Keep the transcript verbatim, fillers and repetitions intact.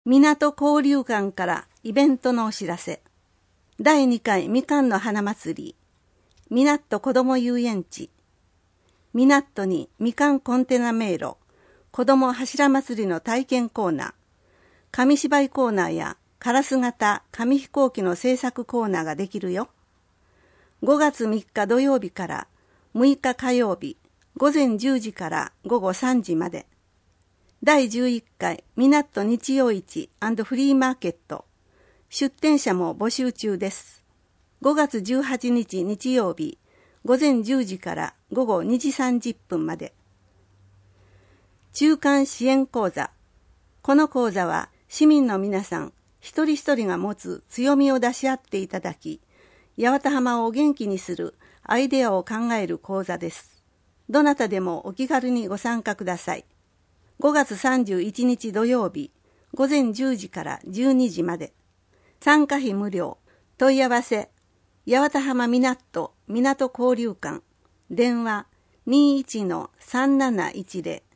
港交流館からイベントのお知らせ。だいにかいみかんの花祭り、みなっと子ども遊園地、みなっとにみかんコンテナ迷路、子ども柱祭りの体験コーナー、紙芝居コーナーやカラス型紙飛行機の制作コーナーができるよ。ごがつみっか土曜日からむいか火曜日、ごぜんじゅうじからごごさんじまで。だいじゅういっかいみなっと日曜市&フリーマーケット。出店者も募集中です。ごがつじゅうはちにち日曜日、ごぜんじゅうじからごごにじさんじゅっぷんまで。中間支援講座。この講座は市民の皆さん一人一人が持つ強みを出し合っていただき、八幡浜を元気にするアイデアを考える講座です。どなたでもお気軽にご参加ください。ごがつさんじゅういちにち土曜日、ごぜんじゅうじからじゅうにじまで。参加費無料。問い合わせ、八幡浜みなっと港交流館。電話 にいちのさんなないちぜろ